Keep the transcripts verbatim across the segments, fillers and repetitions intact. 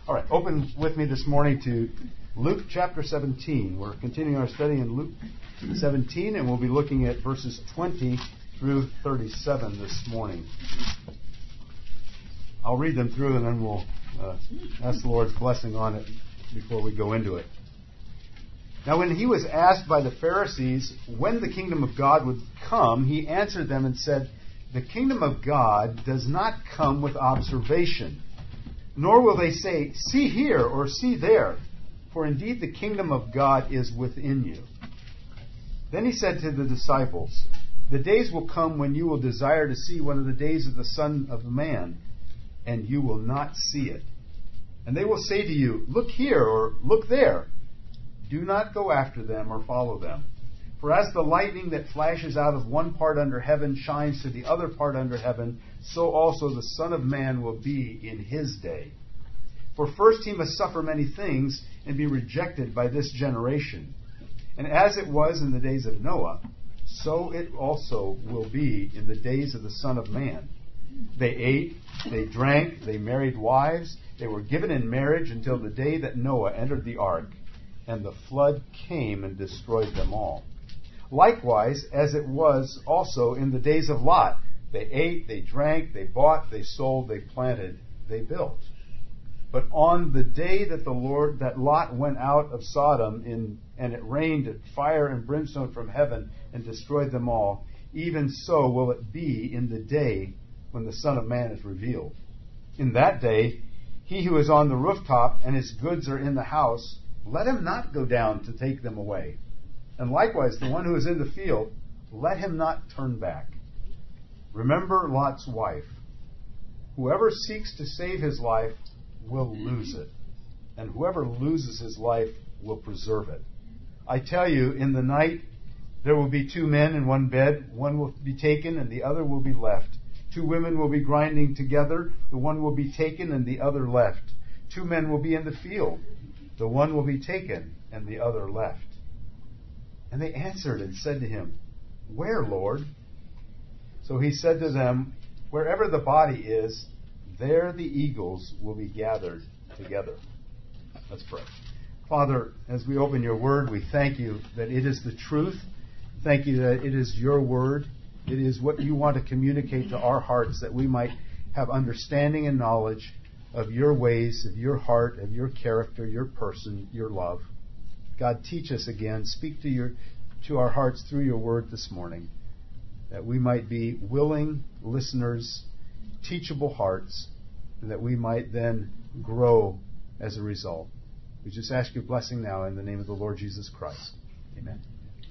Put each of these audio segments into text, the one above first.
All right, open with me this morning to Luke chapter seventeen. We're continuing our study in Luke seventeen, and we'll be looking at verses twenty through thirty-seven this morning. I'll read them through, and then we'll uh, ask the Lord's blessing on it before we go into it. Now, when he was asked by the Pharisees when the kingdom of God would come, he answered them and said, "The kingdom of God does not come with observation, nor will they say, 'See here,' or 'See there,' for indeed the kingdom of God is within you." Then he said to the disciples, "The days will come when you will desire to see one of the days of the Son of Man, and you will not see it. And they will say to you, 'Look here,' or 'Look there.' Do not go after them or follow them. For as the lightning that flashes out of one part under heaven shines to the other part under heaven, so also the Son of Man will be in his day. For first he must suffer many things and be rejected by this generation. And as it was in the days of Noah, so it also will be in the days of the Son of Man. They ate, they drank, they married wives, they were given in marriage until the day that Noah entered the ark, and the flood came and destroyed them all. Likewise, as it was also in the days of Lot, they ate, they drank, they bought, they sold, they planted, they built. But on the day that the Lord, that Lot went out of Sodom, in, and it rained fire and brimstone from heaven and destroyed them all, even so will it be in the day when the Son of Man is revealed. In that day, he who is on the rooftop and his goods are in the house, let him not go down to take them away. And likewise, the one who is in the field, let him not turn back. Remember Lot's wife. Whoever seeks to save his life will lose it, and whoever loses his life will preserve it. I tell you, in the night there will be two men in one bed. One will be taken and the other will be left. Two women will be grinding together. The one will be taken and the other left. Two men will be in the field. The one will be taken and the other left." And they answered and said to him, "Where, Lord?" So he said to them, "Wherever the body is, there the eagles will be gathered together." Let's pray. Father, as we open your word, we thank you that it is the truth. Thank you that it is your word. It is what you want to communicate to our hearts, that we might have understanding and knowledge of your ways, of your heart, of your character, your person, your love. God, teach us again. Speak to your to our hearts through your word this morning, that we might be willing listeners, teachable hearts, and that we might then grow as a result. We just ask your blessing now in the name of the Lord Jesus Christ. Amen.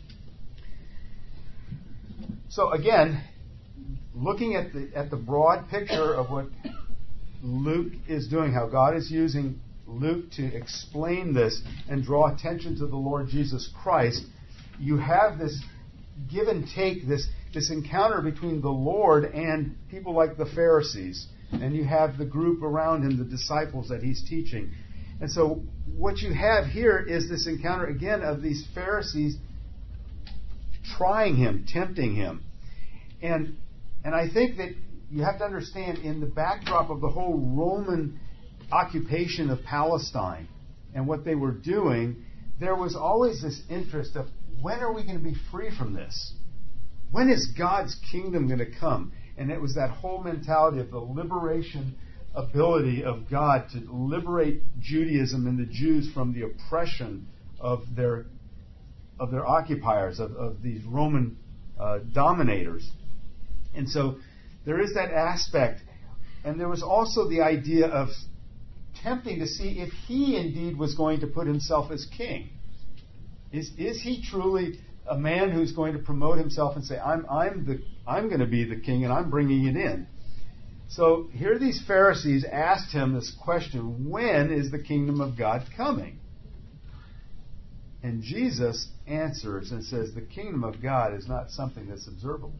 So again, looking at the at the broad picture of what Luke is doing, how God is using Luke to explain this and draw attention to the Lord Jesus Christ, you have this give and take, this, this encounter between the Lord and people like the Pharisees. And you have the group around him, the disciples that he's teaching. And so what you have here is this encounter again of these Pharisees trying him, tempting him. And and I think that you have to understand, in the backdrop of the whole Roman occupation of Palestine and what they were doing, there was always this interest of, when are we going to be free from this? When is God's kingdom going to come? And it was that whole mentality of the liberation ability of God to liberate Judaism and the Jews from the oppression of their of their occupiers, of, of these Roman uh, dominators. And so there is that aspect. And there was also the idea of tempting to see if he indeed was going to put himself as king. Is is he truly a man who's going to promote himself and say, I'm I'm the I'm going to be the king and I'm bringing it in? So here these Pharisees asked him this question: when is the kingdom of God coming? And Jesus answers and says, the kingdom of God is not something that's observable.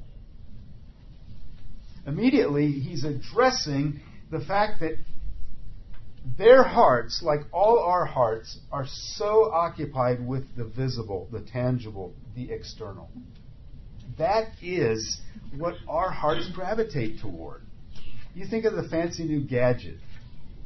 Immediately, he's addressing the fact that their hearts, like all our hearts, are so occupied with the visible, the tangible, the external. That is what our hearts gravitate toward. You think of the fancy new gadget,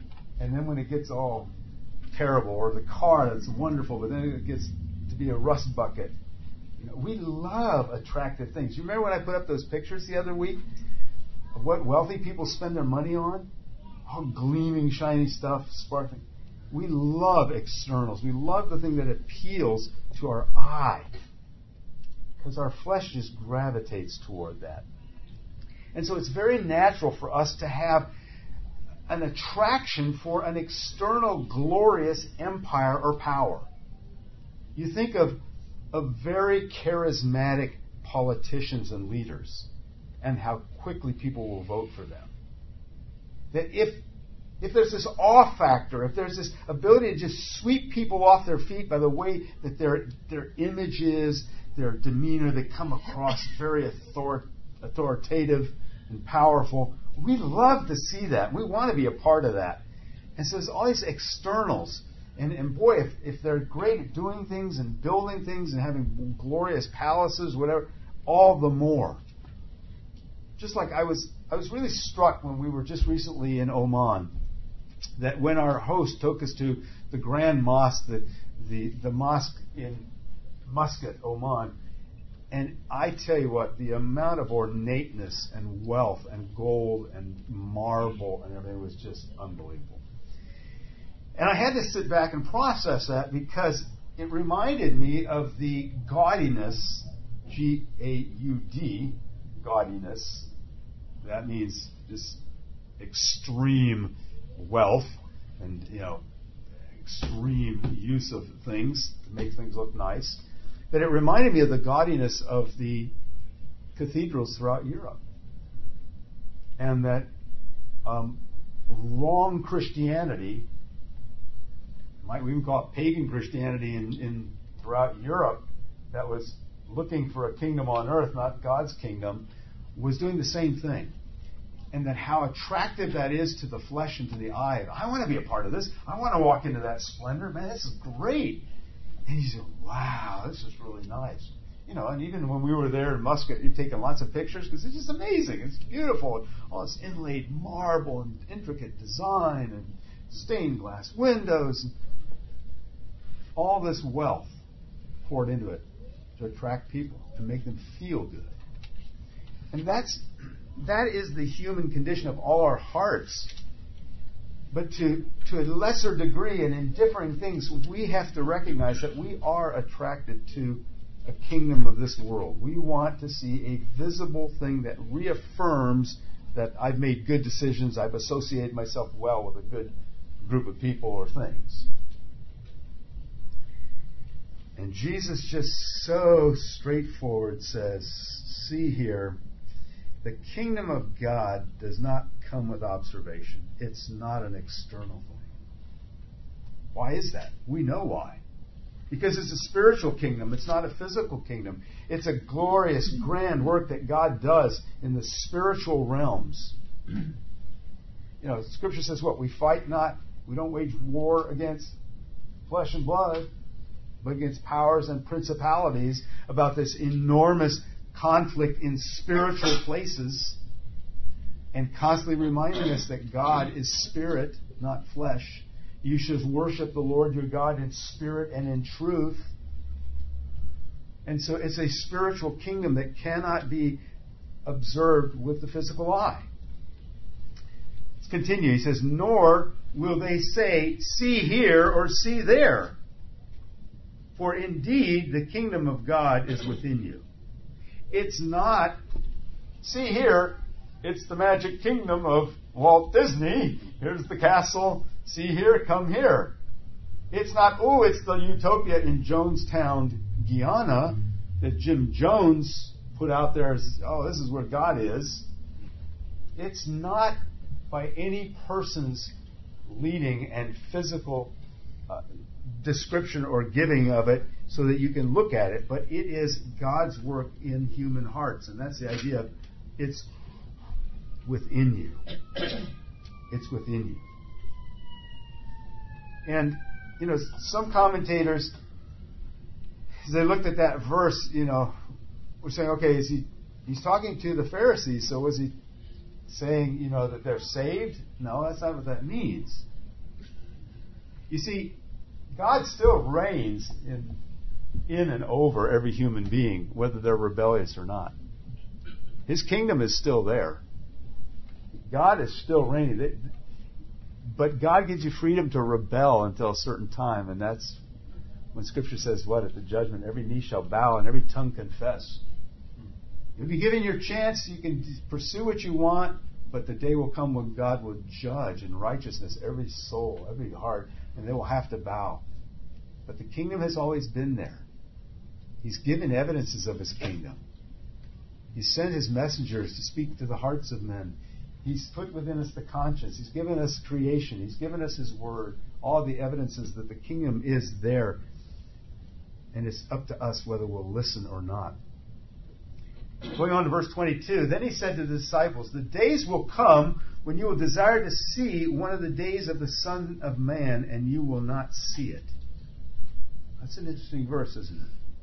And then when it gets all terrible, or the car that's wonderful, but then it gets to be a rust bucket. You know, we love attractive things. You remember when I put up those pictures the other week of what wealthy people spend their money on? All gleaming, shiny stuff, sparkling. We love externals. We love the thing that appeals to our eye, because our flesh just gravitates toward that. And so it's very natural for us to have an attraction for an external glorious empire or power. You think of, of very charismatic politicians and leaders and how quickly people will vote for them. That if if there's this awe factor, if there's this ability to just sweep people off their feet by the way that their their image is, their demeanor, they come across very author, authoritative and powerful, we love to see that. We want to be a part of that. And so there's all these externals. And, and boy, if, if they're great at doing things and building things and having glorious palaces, whatever, all the more. Just like I was I was really struck when we were just recently in Oman, that when our host took us to the Grand Mosque, the, the, the mosque in Muscat, Oman, and I tell you what, the amount of ornateness and wealth and gold and marble and everything was just unbelievable. And I had to sit back and process that because it reminded me of the gaudiness, G A U D, gaudiness. That means this extreme wealth and, you know, extreme use of things to make things look nice. That it reminded me of the gaudiness of the cathedrals throughout Europe. And that um, wrong Christianity, might we even call it pagan Christianity in, in throughout Europe, that was looking for a kingdom on earth, not God's kingdom, was doing the same thing. And that how attractive that is to the flesh and to the eye. I want to be a part of this. I want to walk into that splendor. Man, this is great. And you say, wow, this is really nice. You know, and even when we were there in Muscat, you're taking lots of pictures because it's just amazing. It's beautiful. And all this inlaid marble and intricate design and stained glass windows. And all this wealth poured into it to attract people, to make them feel good. And that's that is the human condition of all our hearts. But to, to a lesser degree and in differing things, we have to recognize that we are attracted to a kingdom of this world. We want to see a visible thing that reaffirms that I've made good decisions, I've associated myself well with a good group of people or things. And Jesus just so straightforward says, see here, the kingdom of God does not come with observation. It's not an external thing. Why is that? We know why. Because it's a spiritual kingdom. It's not a physical kingdom. It's a glorious, grand work that God does in the spiritual realms. You know, Scripture says what? We fight not, we don't wage war against flesh and blood, but against powers and principalities, about this enormous conflict in spiritual places, and constantly reminding us that God is spirit, not flesh. You should worship the Lord your God in spirit and in truth. And so it's a spiritual kingdom that cannot be observed with the physical eye. Let's continue. He says, nor will they say, see here or see there. For indeed the kingdom of God is within you. It's not, see here, it's the magic kingdom of Walt Disney. Here's the castle. See here, come here. It's not, oh, it's the utopia in Jonestown, Guyana, that Jim Jones put out there as, oh, this is where God is. It's not by any person's leading and physical uh, description or giving of it so that you can look at it, but it is God's work in human hearts. And that's the idea of it's within you. It's within you. And, you know, some commentators, as they looked at that verse, you know, were saying, okay, is he, he's talking to the Pharisees, so was he saying, you know, that they're saved? No, that's not what that means. You see, God still reigns in, in and over every human being, whether they're rebellious or not. His kingdom is still there. God is still reigning. But God gives you freedom to rebel until a certain time, and that's when Scripture says, what? At the judgment, every knee shall bow and every tongue confess. You'll be given your chance. You can pursue what you want, but the day will come when God will judge in righteousness every soul, every heart, and they will have to bow. But the kingdom has always been there. He's given evidences of His kingdom. He's sent His messengers to speak to the hearts of men. He's put within us the conscience. He's given us creation. He's given us His word. All the evidences that the kingdom is there. And it's up to us whether we'll listen or not. Going on to verse twenty-two, then He said to the disciples, the days will come when you will desire to see one of the days of the Son of Man, and you will not see it. That's an interesting verse, isn't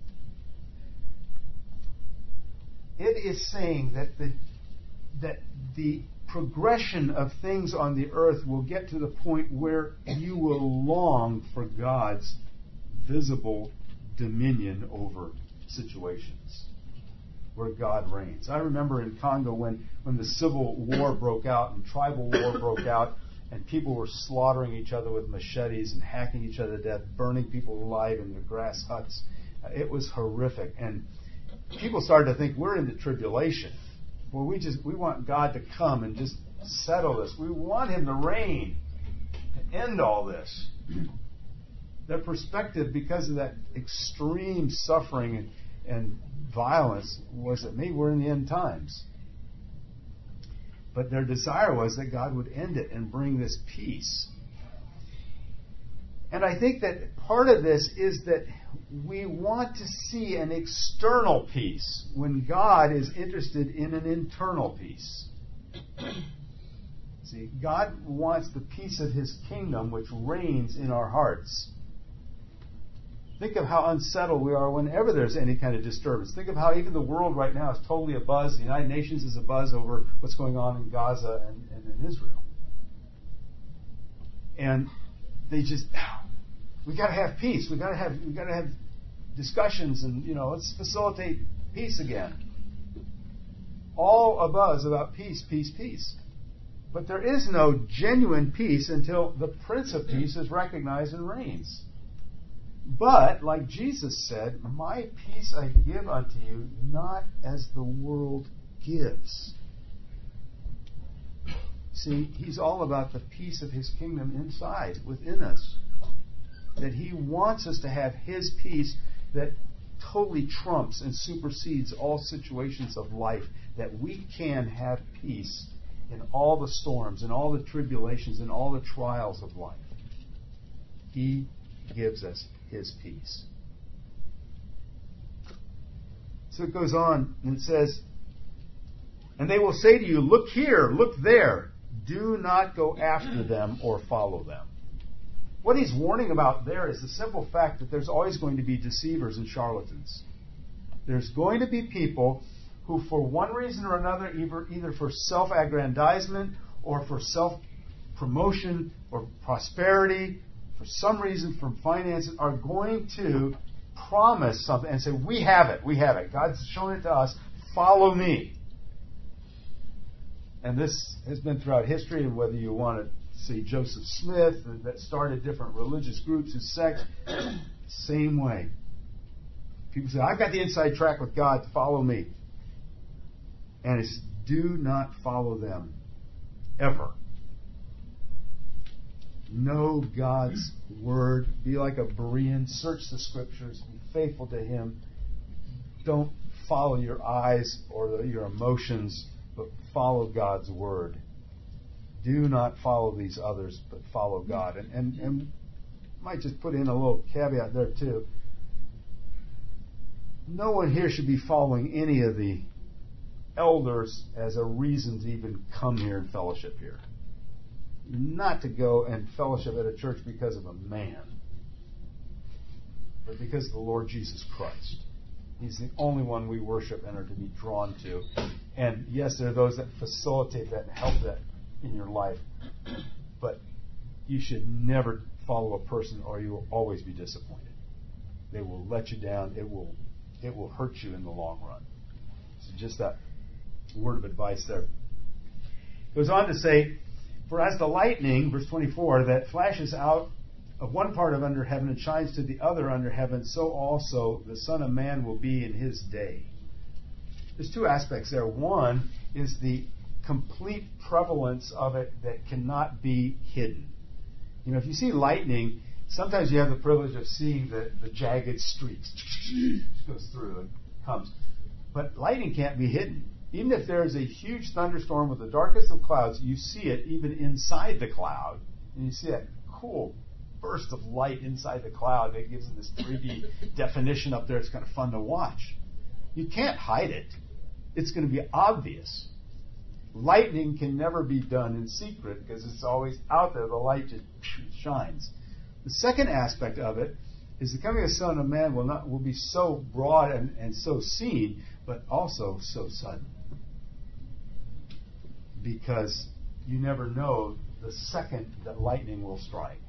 it? It is saying that the that the progression of things on the earth will get to the point where you will long for God's visible dominion over situations, where God reigns. I remember in Congo when, when the civil war broke out and tribal war broke out, and people were slaughtering each other with machetes and hacking each other to death, burning people alive in their grass huts. It was horrific. And people started to think, we're in the tribulation. Well, we just we want God to come and just settle this. We want Him to reign and end all this. Their perspective, because of that extreme suffering and, and violence, was that maybe we're in the end times. But their desire was that God would end it and bring this peace. And I think that part of this is that we want to see an external peace when God is interested in an internal peace. See, God wants the peace of His kingdom which reigns in our hearts. Think of how unsettled we are whenever there's any kind of disturbance. Think of how even the world right now is totally abuzz. The United Nations is abuzz over what's going on in Gaza and, and in Israel. And they just, we got to have peace. We got to have we got to have discussions, and you know, let's facilitate peace again. All abuzz about peace, peace, peace. But there is no genuine peace until the Prince of Peace is recognized and reigns. But, like Jesus said, my peace I give unto you, not as the world gives. See, He's all about the peace of His kingdom inside, within us. That He wants us to have His peace that totally trumps and supersedes all situations of life. That we can have peace in all the storms, in all the tribulations, in all the trials of life. He gives us His peace. So it goes on and it says, and they will say to you, look here, look there. Do not go after them or follow them. What he's warning about there is the simple fact that there's always going to be deceivers and charlatans. There's going to be people who, for one reason or another, either, either for self-aggrandizement or for self-promotion or prosperity, for some reason from finances, are going to promise something and say, we have it, we have it. God's shown it to us. Follow me. And this has been throughout history, and whether you want to see Joseph Smith, that started different religious groups and sects, same way. People say, I've got the inside track with God, follow me. And it's, do not follow them. Ever. Know God's Word. Be like a Berean. Search the Scriptures. Be faithful to Him. Don't follow your eyes or the, your emotions, but follow God's Word. Do not follow these others, but follow God. And, and, and might just put in a little caveat there too. No one here should be following any of the elders as a reason to even come here and fellowship here. Not to go and fellowship at a church because of a man, but because of the Lord Jesus Christ. He's the only one we worship and are to be drawn to. And yes, there are those that facilitate that and help that in your life, but you should never follow a person or you will always be disappointed. They will let you down. It will it will hurt you in the long run. So just that word of advice there. Goes on to say, for as the lightning, verse twenty-four, that flashes out of one part of under heaven and shines to the other under heaven, so also the Son of Man will be in his day. There's two aspects there. One is the complete prevalence of it that cannot be hidden. You know, if you see lightning, sometimes you have the privilege of seeing the, the jagged streaks. It goes through and comes. But lightning can't be hidden. Even if there is a huge thunderstorm with the darkest of clouds, you see it even inside the cloud. And you see that cool burst of light inside the cloud that gives it this three D definition up there. It's kind of fun to watch. You can't hide it. It's going to be obvious. Lightning can never be done in secret because it's always out there. The light just shines. The second aspect of it is the coming of the Son of Man will not will be so broad and, and so seen, but also so sudden. Because you never know the second that lightning will strike.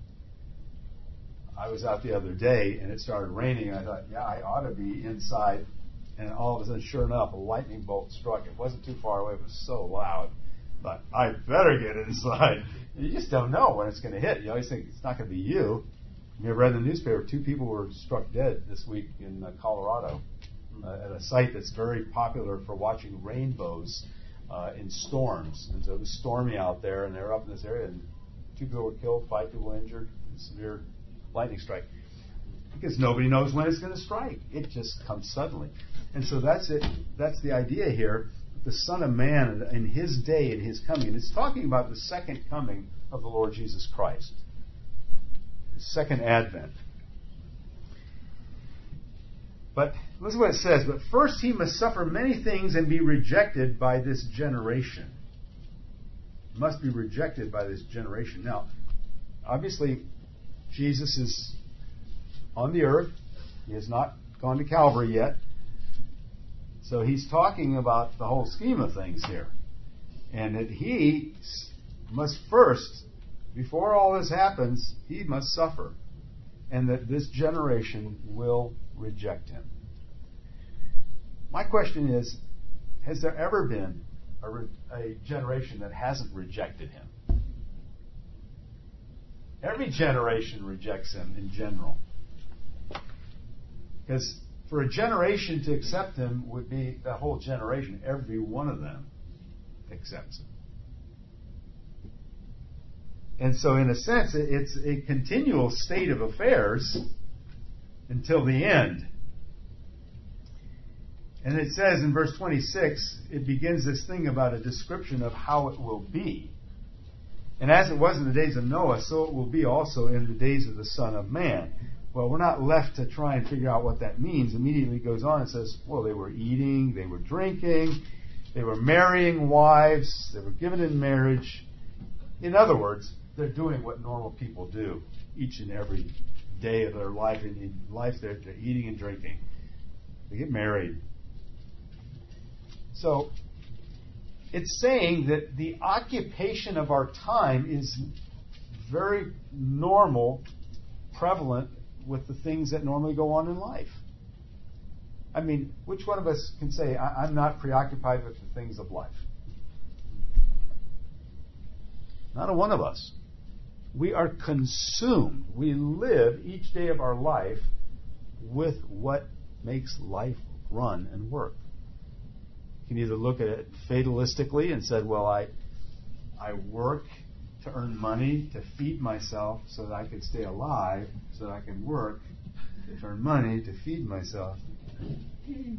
I was out the other day and it started raining and I thought, yeah, I ought to be inside. And all of a sudden, sure enough, a lightning bolt struck. It wasn't too far away. It was so loud. But I better get inside. You just don't know when it's going to hit. You always think it's not going to be you. You ever read in the newspaper, two people were struck dead this week in uh, Colorado uh, at a site that's very popular for watching rainbows uh, in storms. And so it was stormy out there, and they were up in this area, and two people were killed, five people injured, severe lightning strike. Because nobody knows when it's going to strike. It just comes suddenly. And so that's it. That's the idea here. The Son of Man in his day and his coming. And it's talking about the second coming of the Lord Jesus Christ. The second advent. But listen to what it says. But first he must suffer many things and be rejected by this generation. Must be rejected by this generation. Now, obviously, Jesus is on the earth. He has not gone to Calvary yet. So he's talking about the whole scheme of things here. And that he must first, before all this happens, he must suffer. And that this generation will reject him. My question is, has there ever been a, re- a generation that hasn't rejected him? Every generation rejects him in general. Because for a generation to accept him would be the whole generation. Every one of them accepts him. And so in a sense, it's a continual state of affairs until the end. And it says in verse twenty-six, it begins this thing about a description of how it will be. And as it was in the days of Noah, so it will be also in the days of the Son of Man. Well, we're not left to try and figure out what that means. Immediately goes on and says, well, they were eating, they were drinking, they were marrying wives, they were given in marriage. In other words, they're doing what normal people do each and every day of their life. In life, they're, they're eating and drinking. They get married. So, it's saying that the occupation of our time is very normal, prevalent with the things that normally go on in life. I mean, which one of us can say, I- I'm not preoccupied with the things of life? Not a one of us. We are consumed. We live each day of our life with what makes life run and work. You can either look at it fatalistically and say, well, I, I work to earn money to feed myself so that I can stay alive, so that I can work to earn money to feed myself. You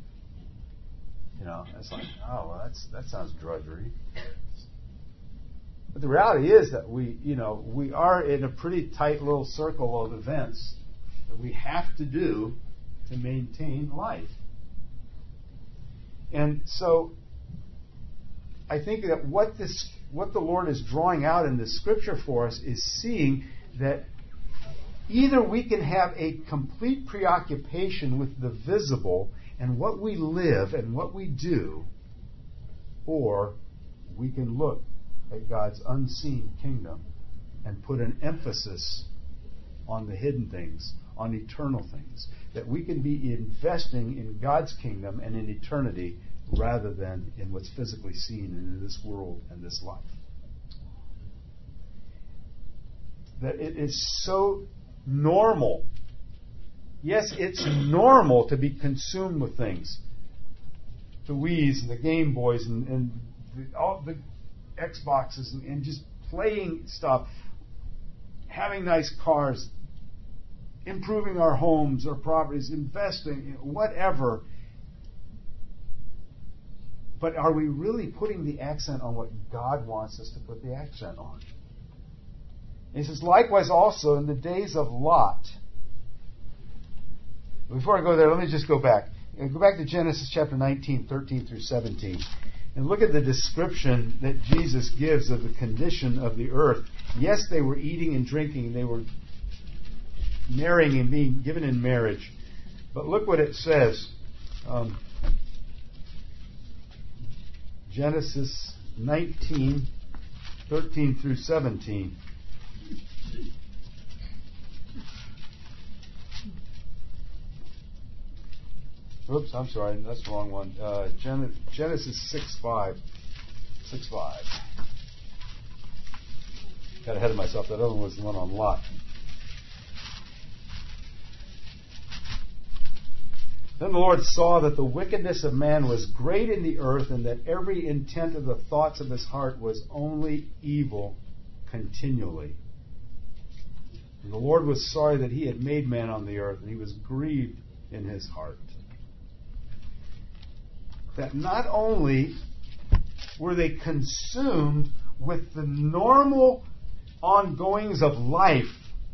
know, it's like, oh, well, that's that sounds drudgery. But the reality is that we, you know, we are in a pretty tight little circle of events that we have to do to maintain life. And so, I think that what this, what the Lord is drawing out in the Scripture for us is seeing that either we can have a complete preoccupation with the visible and what we live and what we do, or we can look at God's unseen kingdom and put an emphasis on the hidden things, on eternal things. That we can be investing in God's kingdom and in eternity rather than in what's physically seen in this world and this life. That it is so normal. Yes, it's normal to be consumed with things. The Wii's and the Game Boys and, and the, all the Xboxes and, and just playing stuff, having nice cars, improving our homes, our properties, investing, whatever. But are we really putting the accent on what God wants us to put the accent on? And he says, likewise also in the days of Lot. Before I go there, let me just go back. Go back to Genesis chapter nineteen, thirteen through seventeen. And look at the description that Jesus gives of the condition of the earth. Yes, they were eating and drinking. They were marrying and being given in marriage. But look what it says. Um, Genesis nineteen, thirteen through seventeen. Oops, I'm sorry, that's the wrong one. Uh, Gen- Genesis six five. six five. Got ahead of myself. That other one was the one on Lot. Then the Lord saw that the wickedness of man was great in the earth, and that every intent of the thoughts of his heart was only evil continually. And the Lord was sorry that he had made man on the earth, and he was grieved in his heart. That not only were they consumed with the normal ongoings of life,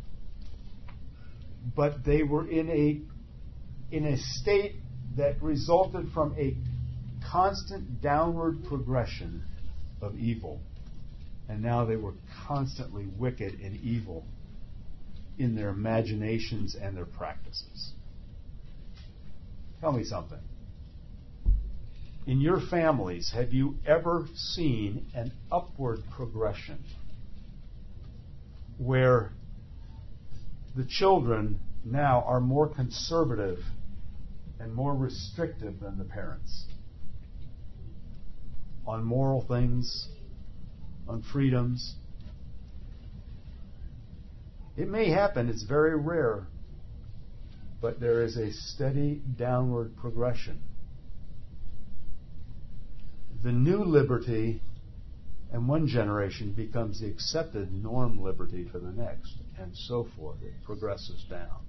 but they were in a in a state that resulted from a constant downward progression of evil. And now they were constantly wicked and evil in their imaginations and their practices. Tell me something. In your families, have you ever seen an upward progression where the children now are more conservative and more restrictive than the parents on moral things, on freedoms? It may happen, it's very rare, but there is a steady downward progression. The new liberty in one generation becomes the accepted norm liberty for the next, and so forth. It progresses down.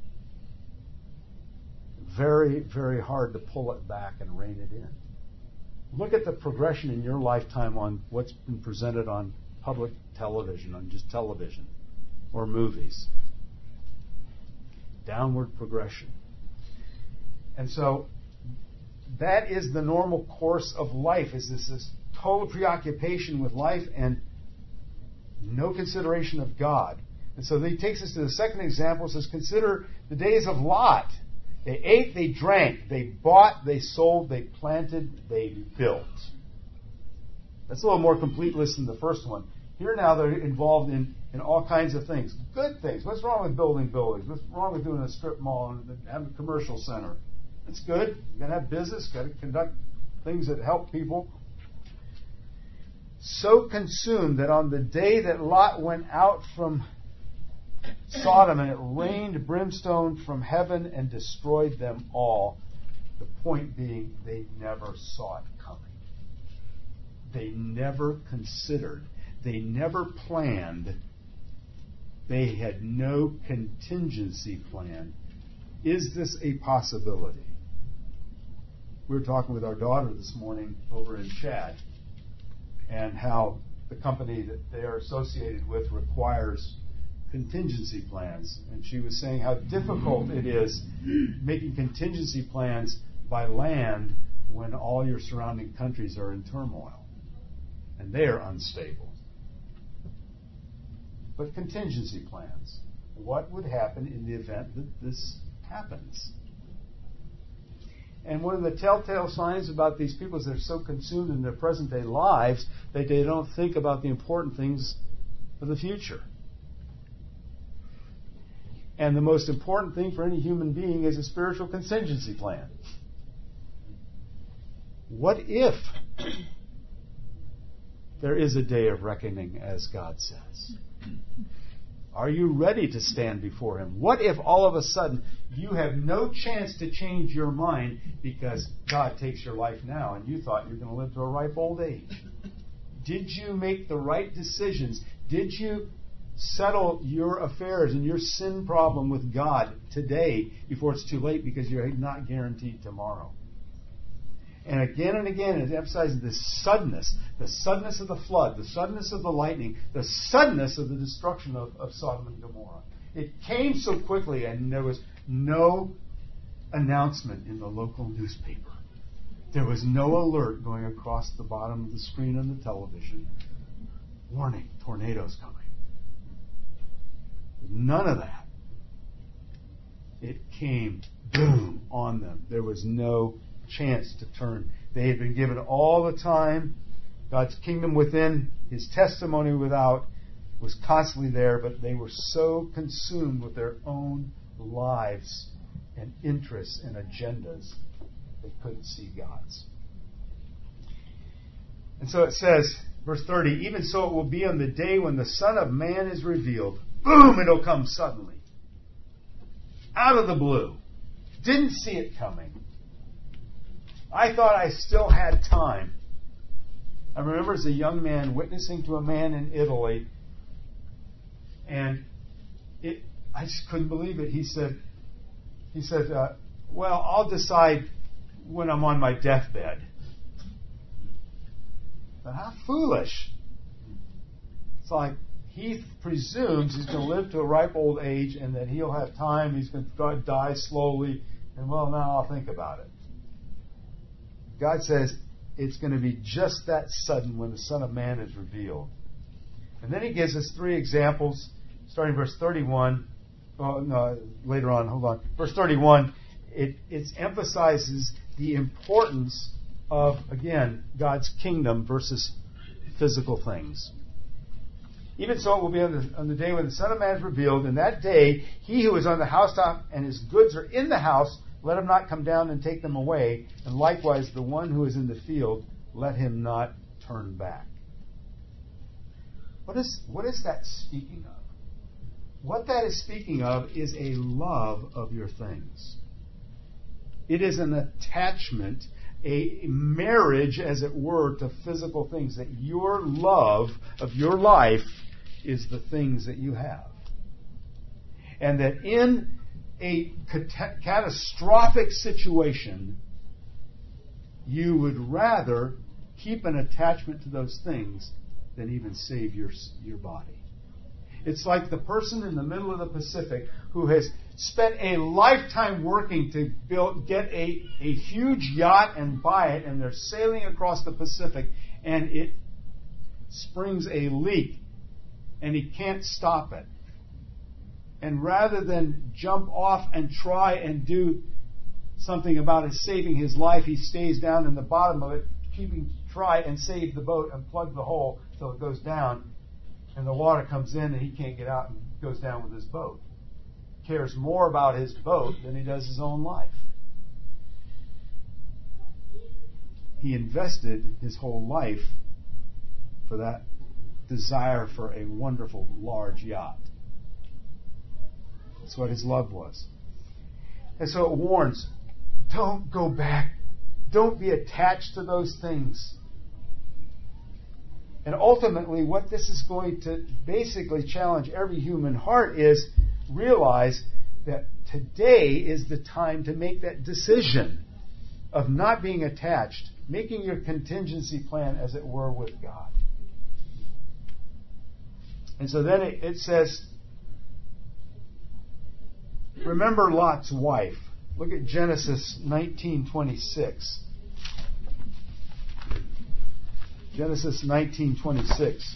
Very, very hard to pull it back and rein it in. Look at the progression in your lifetime on what's been presented on public television, on just television, or movies. Downward progression. And so that is the normal course of life, is this, this total preoccupation with life and no consideration of God. And so he takes us to the second example. It says, consider the days of Lot. They ate, they drank, they bought, they sold, they planted, they built. That's a little more complete list than the first one. Here now they're involved in, in all kinds of things. Good things. What's wrong with building buildings? What's wrong with doing a strip mall and having a commercial center? That's good. You've got to have business, got to conduct things that help people. So consumed that on the day that Lot went out from Sodom and it rained brimstone from heaven and destroyed them all. The point being, they never saw it coming. They never considered. They never planned. They had no contingency plan. Is this a possibility? We were talking with our daughter this morning over in Chad, and how the company that they are associated with requires contingency plans. And she was saying how difficult it is making contingency plans by land when all your surrounding countries are in turmoil and they are unstable. But contingency plans. What would happen in the event that this happens? And one of the telltale signs about these people is they're so consumed in their present day lives that they don't think about the important things for the future. And the most important thing for any human being is a spiritual contingency plan. What if there is a day of reckoning, as God says? Are you ready to stand before Him? What if all of a sudden you have no chance to change your mind because God takes your life now and you thought you were going to live to a ripe old age? Did you make the right decisions? Did you settle your affairs and your sin problem with God today before it's too late, because you're not guaranteed tomorrow? And again and again, it emphasizes the suddenness, the suddenness of the flood, the suddenness of the lightning, the suddenness of the destruction of, of Sodom and Gomorrah. It came so quickly, and there was no announcement in the local newspaper. There was no alert going across the bottom of the screen on the television. Warning, tornadoes coming. None of that. It came, boom, on them. There was no chance to turn. They had been given all the time. God's kingdom within, His testimony without, was constantly there, but they were so consumed with their own lives and interests and agendas, they couldn't see God's. And so it says, verse thirty, even so it will be on the day when the Son of Man is revealed. Boom, it'll come suddenly. Out of the blue. Didn't see it coming. I thought I still had time. I remember as a young man witnessing to a man in Italy, and it, I just couldn't believe it. He said, he said, uh, well, I'll decide when I'm on my deathbed. But how foolish. It's like he presumes he's going to live to a ripe old age and that he'll have time, he's going to die slowly, and well, now I'll think about it. God says it's going to be just that sudden when the Son of Man is revealed. And then He gives us three examples, starting verse thirty-one. Oh, no, later on, hold on. Verse thirty-one, it, it emphasizes the importance of, again, God's kingdom versus physical things. Even so, it will be on the, on the day when the Son of Man is revealed. In that day, he who is on the housetop and his goods are in the house, let him not come down and take them away. And likewise, the one who is in the field, let him not turn back. What is, what is that speaking of? What that is speaking of is a love of your things. It is an attachment, a marriage, as it were, to physical things. That your love of your life is the things that you have. And that in a cat- catastrophic situation, you would rather keep an attachment to those things than even save your, your body. It's like the person in the middle of the Pacific who has spent a lifetime working to build, get a, a huge yacht and buy it, and they're sailing across the Pacific, and it springs a leak, and he can't stop it. And rather than jump off and try and do something about it, saving his life, he stays down in the bottom of it, keeping try and save the boat and plug the hole so it goes down, and the water comes in and he can't get out and goes down with his boat. Cares more about his boat than he does his own life. He invested his whole life for that desire for a wonderful large yacht. That's what his love was. And so it warns, don't go back. Don't be attached to those things. And ultimately, what this is going to basically challenge every human heart is realize that today is the time to make that decision of not being attached, making your contingency plan, as it were, with God. And so then it, it says, remember Lot's wife. Look at Genesis nineteen twenty-six. Genesis nineteen twenty-six.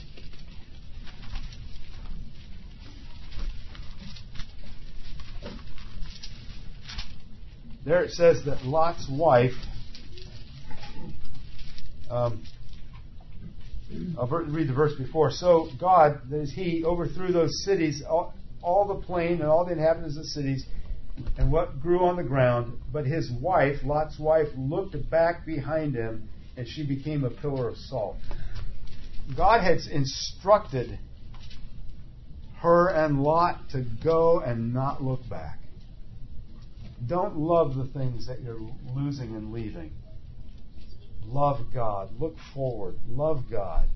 There it says that Lot's wife, um, I'll read the verse before. So God, that is He, overthrew those cities all the plain and all the inhabitants of the cities and what grew on the ground. But his wife, Lot's wife, looked back behind him, and she became a pillar of salt. God had instructed her and Lot to go and not look back. Don't love the things that you're losing and leaving. Love God. Look forward. Love God.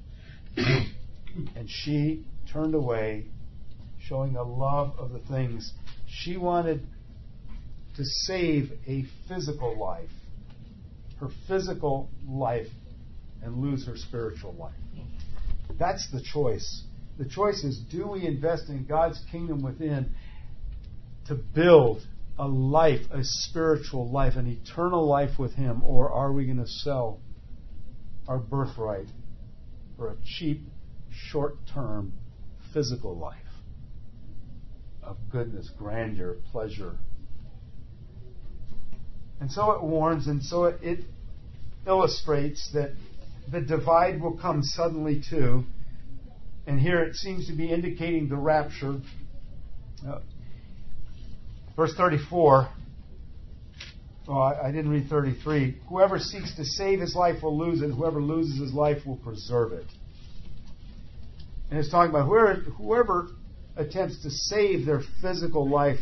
And she turned away, showing a love of the things. She wanted to save a physical life, her physical life, and lose her spiritual life. That's the choice. The choice is, do we invest in God's kingdom within to build a life, a spiritual life, an eternal life with Him, or are we going to sell our birthright for a cheap, short-term, physical life of goodness, grandeur, pleasure? And so it warns, and so it, it illustrates that the divide will come suddenly too. And here it seems to be indicating the rapture. Uh, verse thirty-four. Oh, I, I didn't read thirty-three. Whoever seeks to save his life will lose it. Whoever loses his life will preserve it. And it's talking about whoever, whoever attempts to save their physical life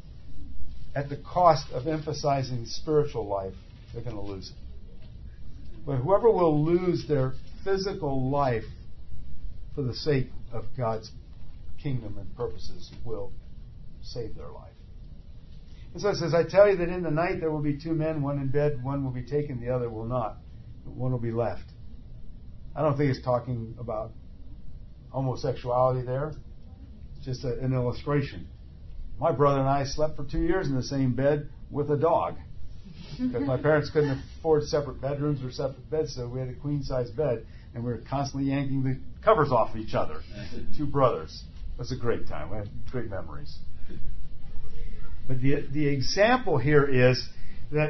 at the cost of emphasizing spiritual life, they're going to lose it. But whoever will lose their physical life for the sake of God's kingdom and purposes will save their life. And so it says, I tell you that in the night there will be two men, one in bed, one will be taken, the other will not. One will be left. I don't think it's talking about homosexuality there. It's just a, an illustration. My brother and I slept for two years in the same bed with a dog. Because my parents couldn't afford separate bedrooms or separate beds, so we had a queen-size bed, and we were constantly yanking the covers off each other. Two brothers. It was a great time. We had great memories. But the the example here is that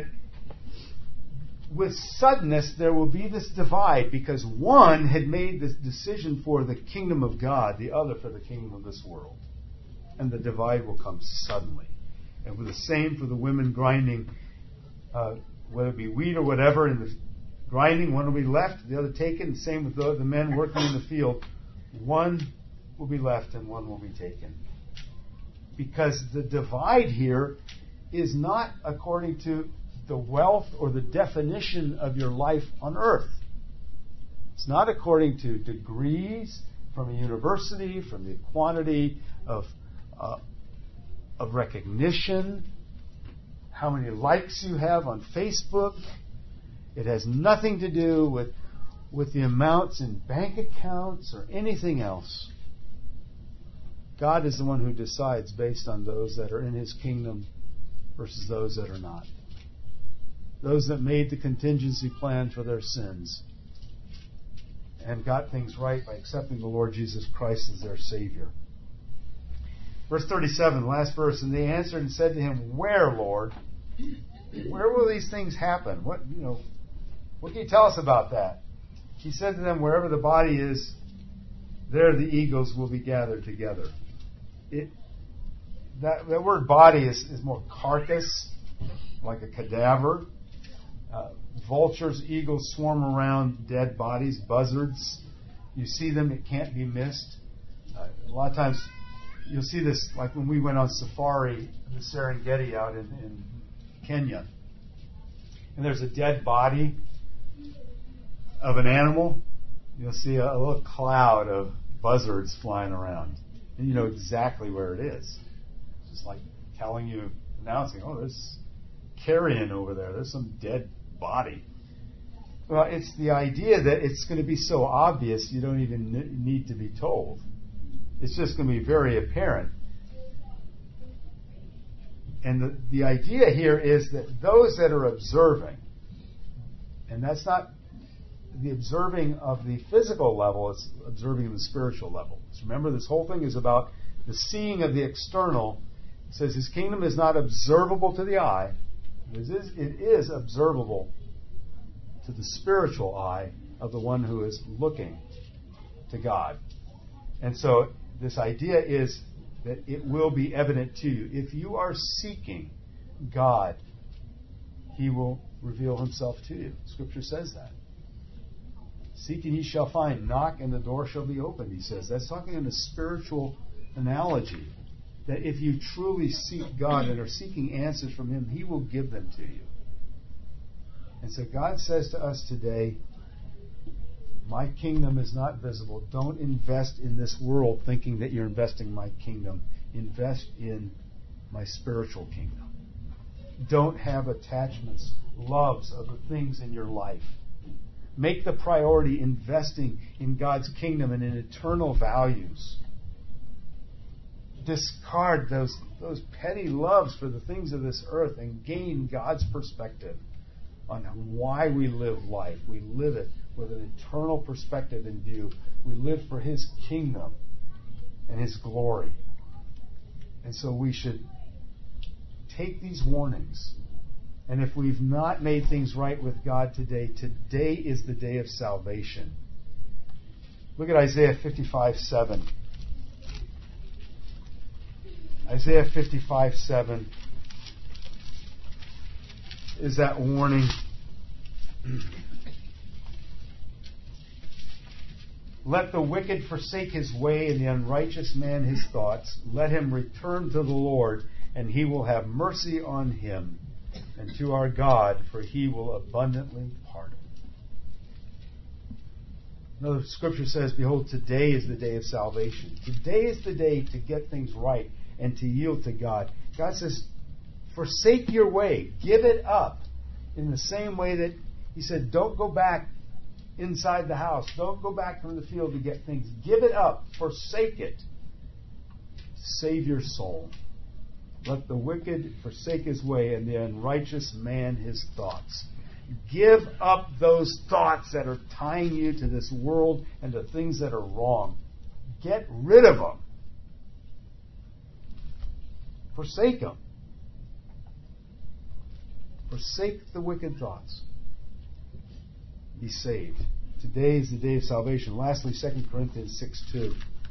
with suddenness there will be this divide, because one had made this decision for the kingdom of God, the other for the kingdom of this world. And the divide will come suddenly. And with the same for the women grinding, uh, whether it be wheat or whatever, in the grinding, one will be left, the other taken. Same with the, the men working in the field. One will be left and one will be taken. Because the divide here is not according to the wealth or the definition of your life on earth. It's not according to degrees from a university, from the quantity of uh, of recognition, how many likes you have on Facebook. It has nothing to do with with the amounts in bank accounts or anything else. God is the one who decides based on those that are in His kingdom versus those that are not. Those that made the contingency plan for their sins and got things right by accepting the Lord Jesus Christ as their Savior. Verse thirty-seven, last verse, and they answered and said to Him, Where, Lord? Where will these things happen? What you know? What can you tell us about that? He said to them, Wherever the body is, there the eagles will be gathered together. It, that, that word body is, is more carcass, like a cadaver. Uh, vultures, eagles swarm around dead bodies. Buzzards, you see them, it can't be missed. Uh, a lot of times you'll see this, like when we went on safari in the Serengeti out in, in Kenya. And there's a dead body of an animal. You'll see a, a little cloud of buzzards flying around. And you know exactly where it is. It's just like telling you, announcing, oh, there's carrion over there. There's some dead body. Well, it's the idea that it's going to be so obvious you don't even need to be told. It's just going to be very apparent. And the, the idea here is that those that are observing, and that's not the observing of the physical level, it's observing the spiritual level. So remember, this whole thing is about the seeing of the external. It says His kingdom is not observable to the eye. It is, it is observable to the spiritual eye of the one who is looking to God. And so this idea is that it will be evident to you. If you are seeking God, He will reveal Himself to you. Scripture says that. Seek and ye shall find. Knock and the door shall be opened, He says. That's talking in a spiritual analogy. That if you truly seek God and are seeking answers from Him, He will give them to you. And so God says to us today, my kingdom is not visible. Don't invest in this world thinking that you're investing in my kingdom. Invest in my spiritual kingdom. Don't have attachments, loves of the things in your life. Make the priority investing in God's kingdom and in eternal values. Discard those, those petty loves for the things of this earth and gain God's perspective on why we live life. We live it with an eternal perspective in view. We live for His kingdom and His glory. And so we should take these warnings. And if we've not made things right with God today, today is the day of salvation. Look at Isaiah fifty-five seven. Isaiah fifty-five seven is that warning. Let the wicked forsake his way and the unrighteous man his thoughts. Let him return to the Lord, and He will have mercy on him, and to our God, for He will abundantly pardon. Another scripture says, behold, today is the day of salvation. Today is the day to get things right and to yield to God. God says, forsake your way. Give it up. In the same way that He said, don't go back inside the house. Don't go back from the field to get things. Give it up. Forsake it. Save your soul. Let the wicked forsake his way and the unrighteous man his thoughts. Give up those thoughts that are tying you to this world and to things that are wrong. Get rid of them. Forsake them. Forsake the wicked thoughts. Be saved. Today is the day of salvation. Lastly, Second Corinthians six two.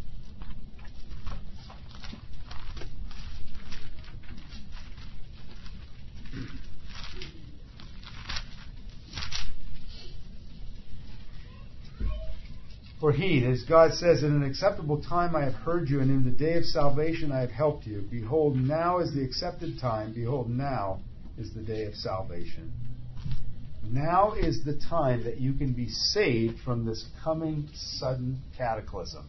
For He, as God says, in an acceptable time I have heard you, and in the day of salvation I have helped you. Behold, now is the accepted time. Behold, now is the day of salvation. Now is the time that you can be saved from this coming sudden cataclysm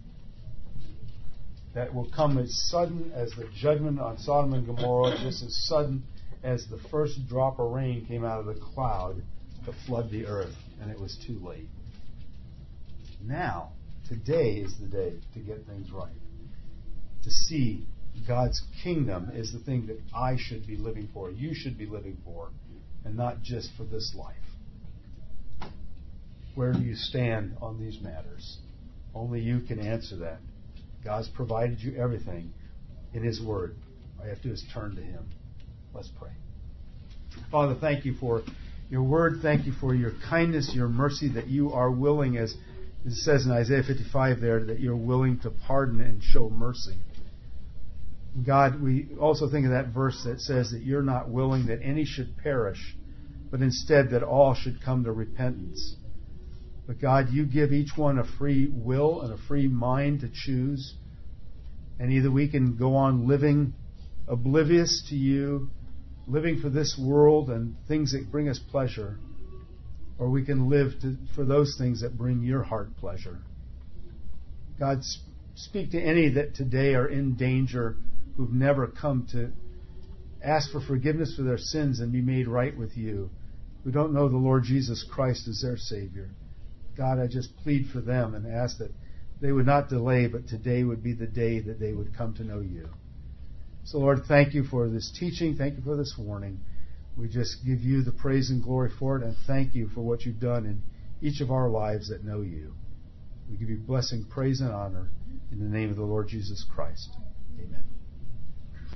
that will come as sudden as the judgment on Sodom and Gomorrah, just as sudden as the first drop of rain came out of the cloud to flood the earth, and it was too late. Now, today is the day to get things right. To see God's kingdom is the thing that I should be living for, you should be living for, and not just for this life. Where do you stand on these matters? Only you can answer that. God's provided you everything in His Word. All you have to do is turn to Him. Let's pray. Father, thank you for your Word. Thank you for your kindness, your mercy, that you are willing, as it says in Isaiah fifty-five there, that you're willing to pardon and show mercy. God, we also think of that verse that says that you're not willing that any should perish, but instead that all should come to repentance. But God, you give each one a free will and a free mind to choose. And either we can go on living oblivious to you, living for this world and things that bring us pleasure, or we can live to, for those things that bring your heart pleasure. God, speak to any that today are in danger, who've never come to ask for forgiveness for their sins and be made right with you, who don't know the Lord Jesus Christ as their Savior. God, I just plead for them and ask that they would not delay, but today would be the day that they would come to know you. So, Lord, thank you for this teaching. Thank you for this warning. We just give you the praise and glory for it, and thank you for what you've done in each of our lives that know you. We give you blessing, praise, and honor in the name of the Lord Jesus Christ. Amen.